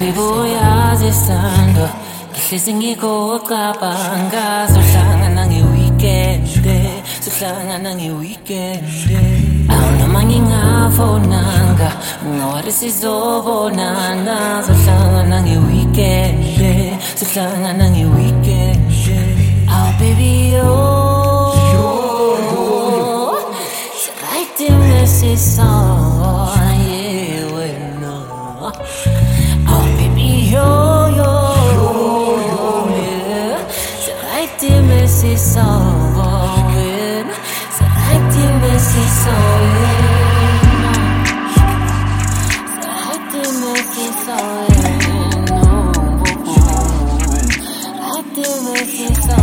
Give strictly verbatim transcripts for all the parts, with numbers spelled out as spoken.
Baby uyazi sando ngihlezi ngikucabanga sohlangana nge-weekend sohlangana nge-weekend awunoma ngingafonanga ngawari sizobonana sohlangana nge-weekend sohlangana nge-weekend oh baby oh right in this song yeah when oh baby yo yo c'est ça, c'est arrêté mais c'est ça, c'est arrêté mais c'est ça, arrêté mais c'est ça,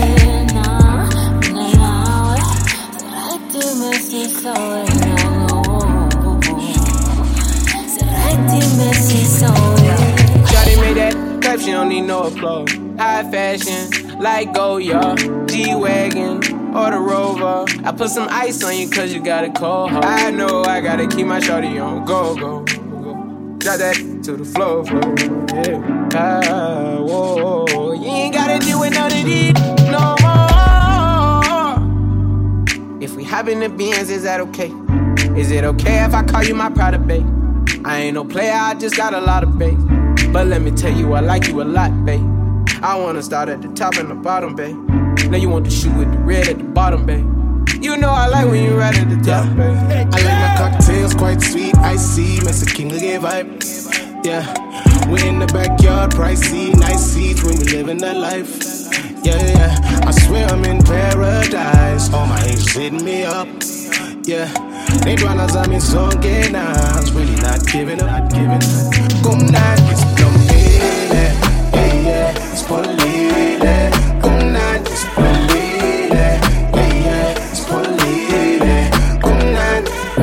arrêté mais c'est ça, c'est arrêté mais c'est ça. Shawty made that clap, she don't need no applause. High fashion, like Goya, G-Wagon, or the Rover. I put some ice on you cause you got a cold heart. I know I gotta keep my shawty on go, go, go. Drop that to the floor, floor, yeah. Ah, whoa, whoa. You ain't gotta deal with none of these no more. If we hop in the Benz, is that okay? Is it okay if I call you my pride babe? I ain't no player, I just got a lot of babe. But let me tell you, I like you a lot, babe. I wanna start at the top and the bottom, babe. Now you want to shoot with the red at the bottom, babe. You know I like when you right at the top, babe. I like my cocktails quite sweet, icy, Mexican gay vibe. Yeah, we in the backyard, pricey, nice seats when we living that life. Yeah, yeah, I swear I'm in paradise. All my haters hitting me up. Yeah, they tryna tell me something now. It's really not giving up, not giving up. Come down, it's plumbated. Yeah, yeah, it's polite. Come down, it's polite. Yeah, yeah, it's polite. Come down.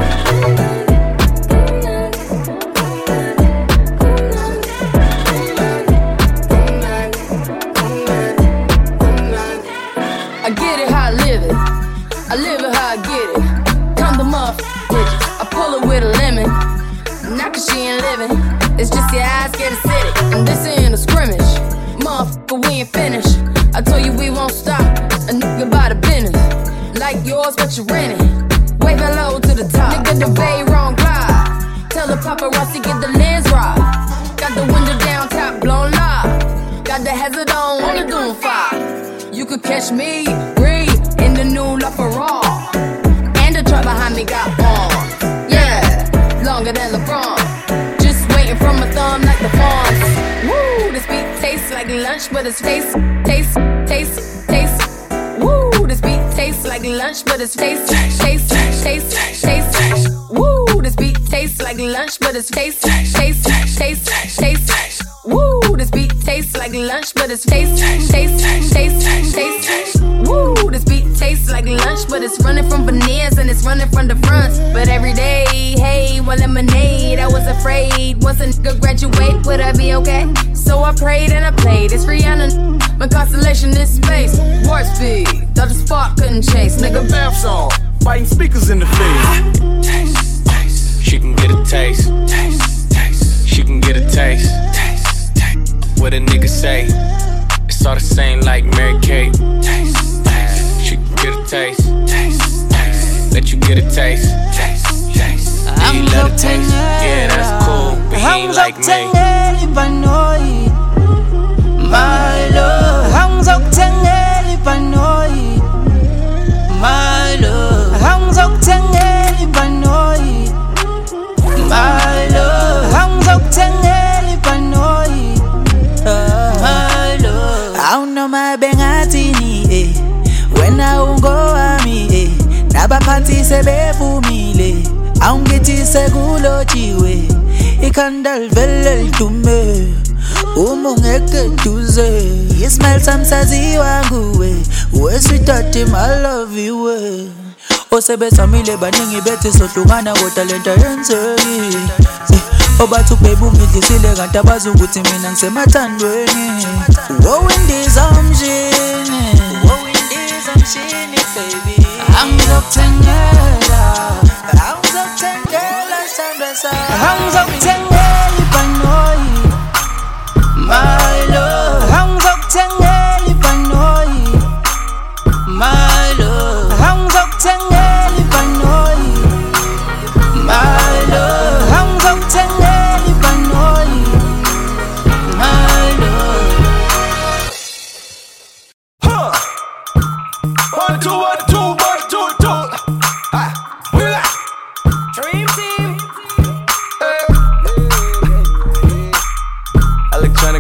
I get it how I live it. I live it how I get it. Come the motherfucker digits. I pull it with a lemon. Not cause she ain't living. It's just your eyes get acidic. And this ain't a scrimmage. Motherfucker, we ain't finished. I told you we won't stop. A nigga by the business. Like yours, but you renting. Waving low to the top. Nigga, the bay wrong glide. Tell the paparazzi get the lens right. Got the window down, top blown live. Got the hazard on, on the doom fire. You could catch me, breathe, in the new LaFerrari. And the truck behind me got arms. Yeah, longer than LeBron. Just waiting from my thumb like the fawns. Woo, this beat tastes like lunch, but it's taste, taste, taste, taste. Woo, this beat tastes like lunch, but it's taste, taste, taste, taste, taste. Woo, this beat tastes like lunch, but it's taste, taste, taste, taste, taste. Woo, this beat tastes like lunch, but it's taste, taste, taste, taste, taste. Woo, this beat tastes like lunch, but it's running from veneers and it's running from the fronts. But every day, hey, one lemonade, I was afraid. Once a nigga graduate, would I be okay? So I prayed and I played. It's Rihanna, my constellation is space. Warp speed, thought the spark couldn't chase. Nigga, bath song, biting speakers in the face. Taste, taste. She can get a taste. Taste, taste. She can get a taste. Taste, taste. What a nigga say? It's all the same like Mary Kate. Taste, taste. She can get a taste. Taste, taste. Let you get a taste. Taste, taste. Do you love the taste? Yeah, that's cool, but he ain't like me. My love, 항상 쟁여리 반노이. My love, 항상 쟁여리 반노이. My love, 항상 쟁여리 반노이. My love, auna mabengatini eh. Wena ungoami eh. Nabaphansi sebevumile. Awungithi sekulotshiwe. Ikhanda livele lidume. Uma ungeke duze ismail samsaziwa nguwe wesithathe my love iwe osebesamile baningi bethi sohlukana ngotalenta yenzeki obathi ubaby ungidlisile kanti abazi ukuthi mina ngisemathandweni wo indiza umshini wo indiza umshini baby angizokutengela angizokutengela sandra sa angizokutengela ibanoyi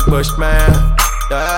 Bushman. Yeah.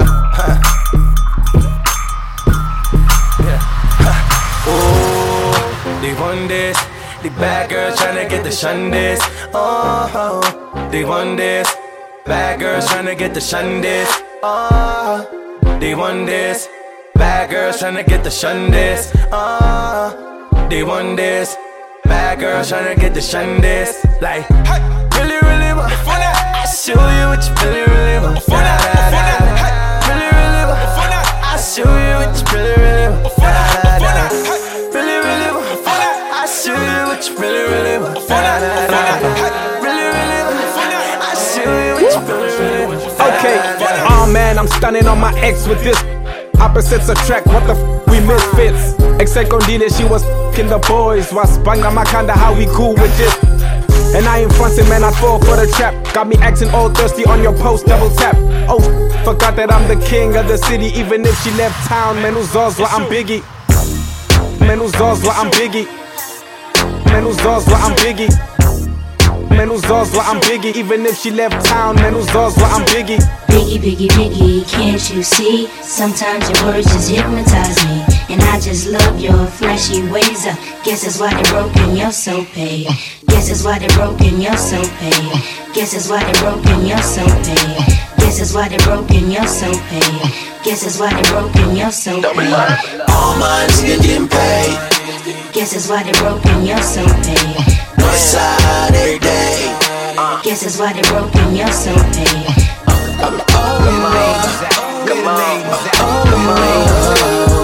yeah. Ooh, they want this. The bad girls tryna get the shun this. Oh, they want this. Bad girls tryna get the shun this. Oh, they want this. Bad girls tryna get the shun this. Oh, they want this. Bad girls tryna get the shun this. Like, hey, really, really want. I show you what you really, really want. Da, da, da, da. Really, really want. I show you what you really, really want. Da, da, da, da. Really, really want. I show you what you really, really want. Da, da, da, da. Really, really want. I show you what you really, really want. Okay, oh man, I'm stunning on my ex with this. Opposites attract, what the f, we misfits. Ex secondile, she was f***ing the boys. Was banga makanda, how we cool with this. And I ain't frontin', man, I fall for the trap. Got me acting all thirsty on your post, double tap. Oh, forgot that I'm the king of the city. Even if she left town, man, uzozwa, I'm Biggie. Man, uzozwa, I'm Biggie. Man, uzozwa, I'm Biggie. Man, uzozwa, I'm Biggie. Even if she left town, man, uzozwa, I'm Biggie. Biggie, Biggie, Biggie, can't you see? Sometimes your words just hypnotize me. And I just love your flashy ways. uh, Guess that's why they broke and you're so paid. Guess that's why they broke and you're so paid. Guess that's why they broke and you're so paid. Guess that's why they broke and you're so paid. Guess that's why they broke and you're so paid. All mine getting paid. Guess that's why they broke and you're so paid. Northside every day. Guess that's why they broke and you're so paid. Come on, come on.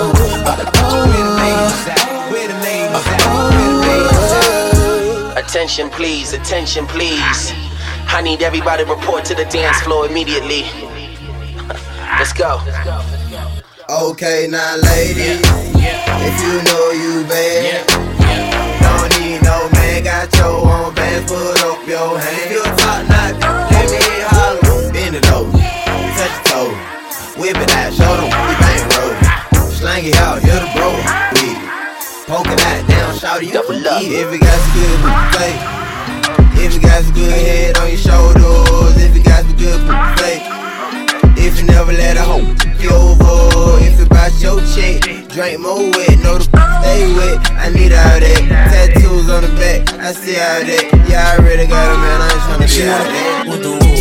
Attention please, attention please. I need everybody to report to the dance floor immediately. Let's go. Okay, now ladies, if you know you bad, don't need no man, got your own bands, put up your hand. If you talk not, let me holler. Bend it over, touch your toe, whip it out, show them we bang roll. Slang it out, you're the bro, we poking that down, shout you double up. If you got some good play, if you got some good head on your shoulders, if you got some good play, if you never let a hoe you over, if you bout your check, drink more wet, know the stay wet. I need all that, tattoos on the back, I see all that. Yeah, I already got a man, I ain't tryna be out there. With the woo,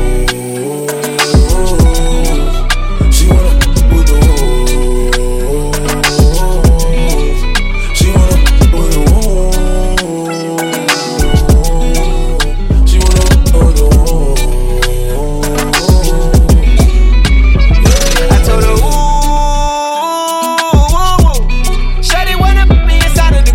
she wanna with the woo, she wanna with the woo, she wanna with the woo. I told her, ooh, shawty wanna put me inside of the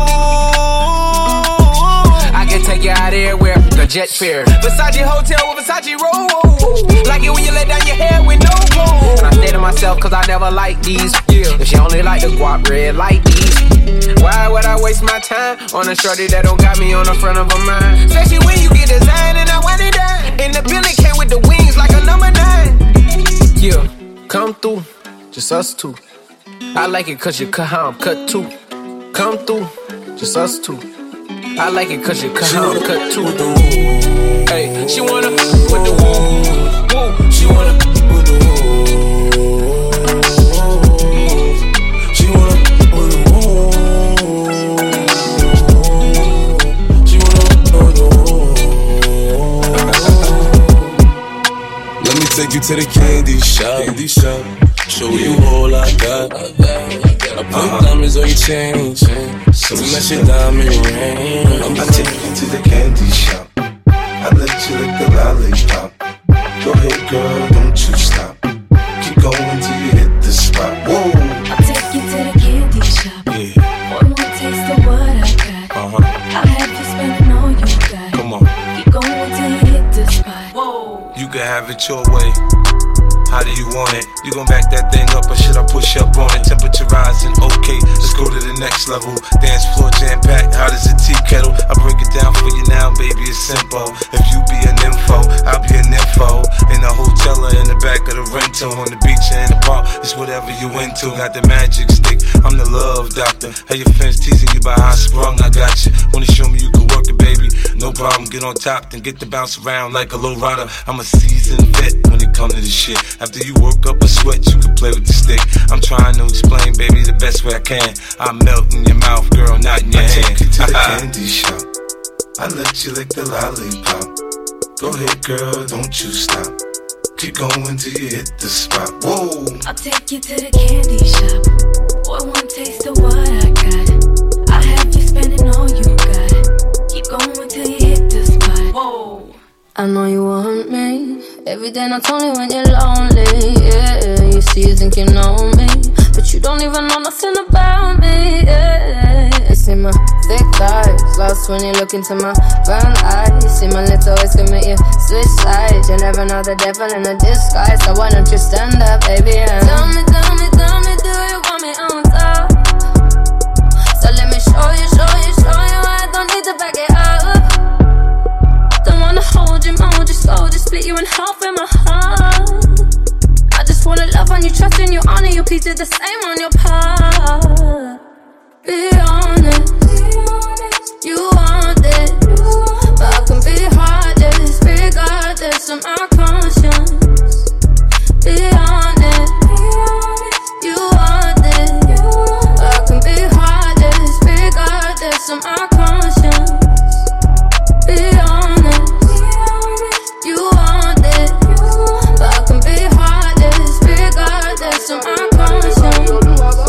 cool. I can take you out everywhere, the jet fare. Versace hotel with Versace roll. Like it when you let down your hair with no clothes. And I stay to myself cause I never like these. Yeah. If she only like the guap red like these. Why would I waste my time on a shorty that don't got me on the front of her mind? Especially when you get designed and I want it done. And the building came with the wings like a number nine. Yeah, come through, just us two. I like it cause you cut how I'm cut too. Come through, just us two. I like it cause you cut how I'm cut too. Hey, she wanna with the woo, woo. She wanna with the woo, she wanna with the woo, she wanna with the woo. Let me take you to the candy shop, candy shop. Show you all I got. I put uh-huh. diamonds on your chain, so match your diamond ring. I'll take you to the candy shop. I'll let you lick the lollipop. Go ahead, girl, don't you stop. Keep going till you hit the spot. Whoa. I'll take you to the candy shop. Yeah. One more taste of what I got. Uh-huh. I'll have you spending all you got. Come on. Keep going till you hit the spot. Whoa. You can have it your way. How do you want it? You gon' back that thing up or should I push up on it? Temperature rising, okay, let's go to the next level. Dance floor jam-packed, hot as a tea kettle. I break it down for you now, baby, it's simple. If you be an info, I'll be an info. In a hotel or in the back of the rental, on the beach or in the park, it's whatever you into. Got the magic stick, I'm the love doctor. Hey, your friends teasing you by how I sprung, I got you. Wanna show me you can work it, baby? No problem, get on top, then get to bounce around like a low rider. I'm a seasoned vet when it comes come to this shit. After you work up a sweat, you can play with the stick. I'm trying to explain, baby, the best way I can. I melt in your mouth, girl, not in your I hand. take you to the candy shop. I let you lick the lollipop. Go ahead, girl, don't you stop. Keep going till you hit the spot. Whoa. I'll take you to the candy shop. Boy, one taste of what I got. I have you spending all you got. Keep going till you hit the spot. Whoa. I know you want me. Every day, not only when you're lonely. Yeah, you see, you think you know me, but you don't even know nothing about me. Yeah, you see my thick thighs, lost when you look into my brown eyes. See my little ways can make you switch sides. You never know the devil in a disguise. So why don't you stand up, baby? And tell me, tell me, tell me, do you want me on top? So let me show you, show you, show you. I don't need to back it up. Don't wanna hold you, mold you slow, just split you in half with my heart. I just wanna love on you, trust in you, honor you, please do the same on your part. Be honest, you want it, but I can be heartless, regardless of my conscience. Be honest, you want it, but I can be heartless, regardless of my conscience. Be honest, you want it, but I can be heartless, regardless of my conscience.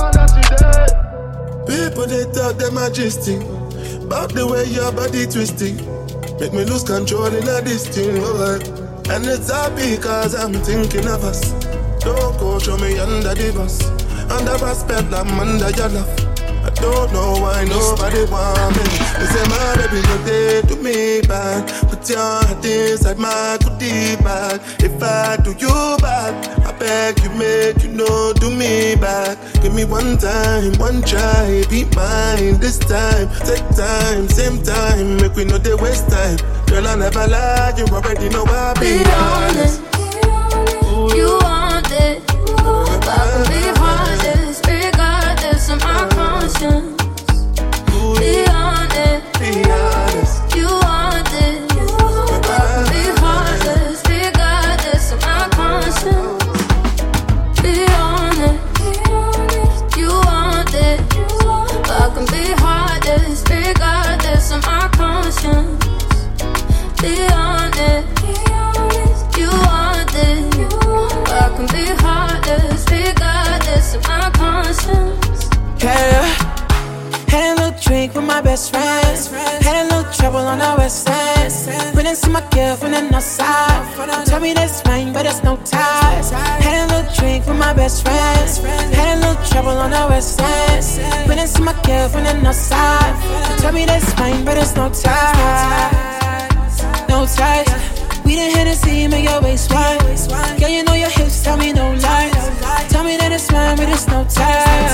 People they talk them majestic about the way your body twisting. Make me lose control in a this thing, alright. And it's all because I'm thinking of us. Don't go show me under the bus. Under respect, I'm under your love. I don't know why nobody want me. They say my baby no day to me bad. Put your heart inside my goodie bag. If I do you bad, I beg you make you know do me back. Give me one time, one try, be mine this time. Take time, same time, make we know they waste time. Girl, I never lie, you already know I be, be honest. honest. You want it, but I can be heartless, regardless of my conscience. Be honest, be honest. You want it, but I can be heartless, regardless of my conscience. Be honest, you want it, but I can be heartless, regardless of my conscience. Be honest, you want it, but I can be heartless, regardless of my conscience. Yeah. Had a little drink with my best friends. Had a little trouble on the west side. Went and see my girlfriend on the side. Tell me that's fine, but there's no ties. Had a little drink with my best friends. Had a little trouble on the west side. Went and see my girlfriend on the side. Tell me that's fine, but there's no ties. No ties. We done Hennessy, make your waist wide. Girl, you know your hips, tell me no lies. Tell me that it's mine, but it's no ties.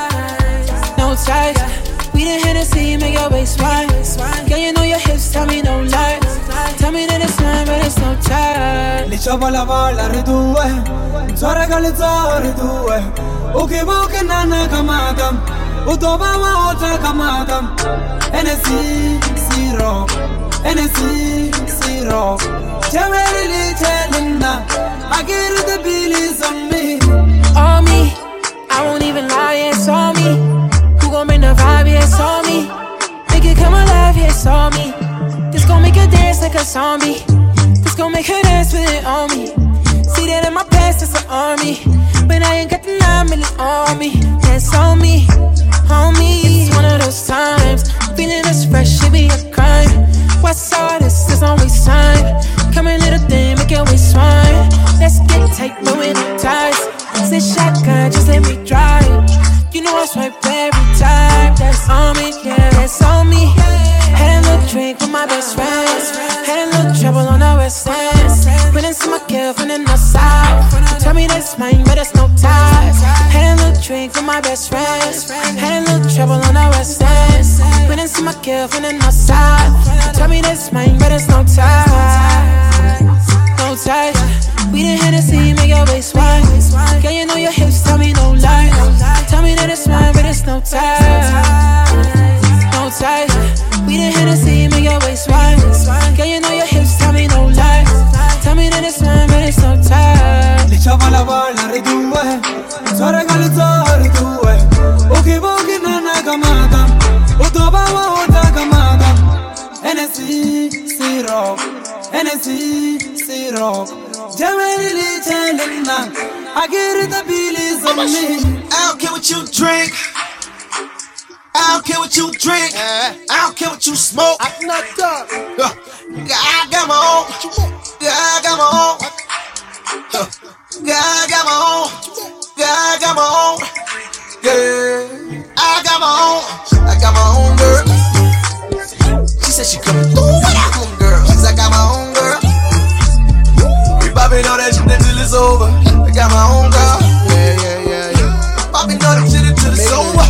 No ties. We done Hennessy, make your waist wide. Girl, you know your hips, tell me no lies. Tell me that it's mine, but it's no ties. Li ciò la vola ridue, zora gale zora ridue. Uke buke nana kamatam, utoba wa ota kamatam. Hennessy, zero, Hennessy, zero. Jameli li chelinna, I get the billies on me. On me, I won't even lie, it's on me. Who gon' bring the vibe, yeah, it's on me. Make it come alive, yeah, it's on me. This gon' make her dance like a zombie. This gon' make her dance with it on me. See that in my past, it's an army. But I ain't got the nine million on me. Dance on me, on me. It's one of those times, feeling this fresh, it be a crime. What's all this, there's no waste time. Come a little thing, make your waist swine. Let's get tight, but with the ties. Say shotgun, just let me drive. You know I swipe every time. That's on me, yeah, that's on me. Had a little drink with my best friends. Had a little trouble on the west end. Went and see my girlfriend in the south. Tell me that's mine, but there's no ties. Had a little drink with my best friends. Had a little trouble on the west end. Went and see my girlfriend in the south. Tell me that's mine, but there's no ties. No ties. We done Hennessy, make your waist wide. Girl, you know your hips, tell me no lies. Tell me that it's mine, but it's no ties. No ties. We done Hennessy, make your waist wide. Girl, you know your hips, tell me no lies. Tell me that it's mine, but it's no ties. Hennessy, syrup, Hennessy, syrup. Jamaica, telling them, I get it, the bill is on me. I don't care what you drink. I don't care what you drink. I don't care what you smoke. I'm not done. I got my own. Yeah, I got my own. Yeah, I got my own. Yeah, I got my own. Yeah, I got my own. I got my own girl. She said she coming through with her own girl. She said I got my own girl. We popping all that shit until it's over. I got my own girl. Yeah, yeah, yeah, yeah. Popping all that shit until it's over.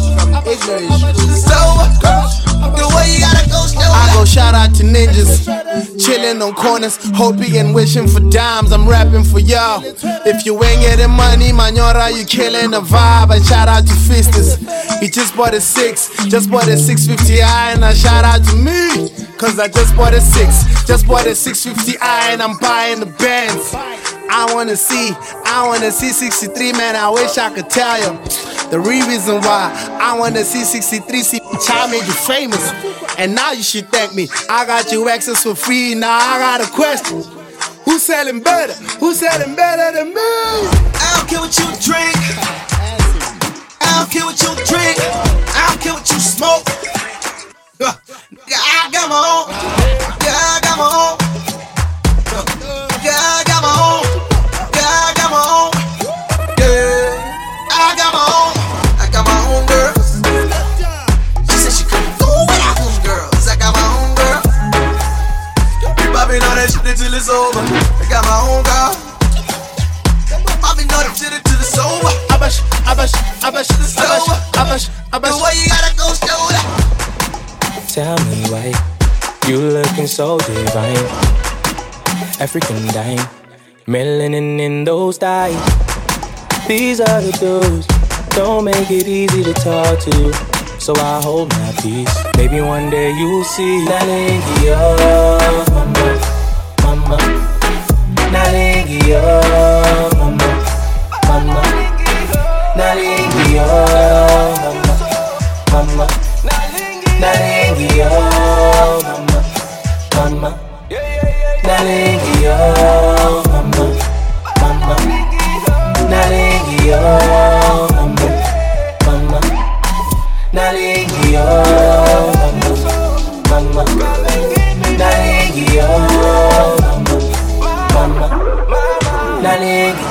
I go shout out to ninjas, chillin' on corners, hoping and wishing for dimes. I'm rapping for y'all. If you ain't getting money, manora, you killing the vibe. I shout out to Fistus. He just bought a six, just bought a six fifty i, and I shout out to me, cause I just bought a six, just bought a six fifty i, and I'm buying the bands. I wanna see, I wanna see sixty-three, man. I wish I could tell you the real reason why I wanna see sixty-three. See, I made you famous, and now you should thank me. I got you access for free. Now I got a question: who's selling better? Who's selling better than me? I don't care what you drink. I don't care what you drink. I don't care what you smoke. I got my own. Yeah, I got my own. Yeah, I got my own. Yeah, I got my own. Yeah, I got my own. I got my own girl. She said she couldn't go without them girls. I got my own girl. We popping all that shit until it's over. I got my own girl. Popping all that shit until it's over. Abash, abash, abash, abash, abash, abash. The way you gotta go show that. Tell me why you looking so divine. African dime, melanin in those thighs. These are the dudes, don't make it easy to talk to you, so I hold my peace. Maybe one day you'll see. Nalingi oh, mama, mama. Nalingi oh, mama, mama. Nalingi oh, mama, mama. Nalingi oh, mama, mama. Nalingi oh, mama, mama. Nalingi oh, mama, mama. Nalingi oh, mama, mama. Nalingi oh, mama, mama. Nalingi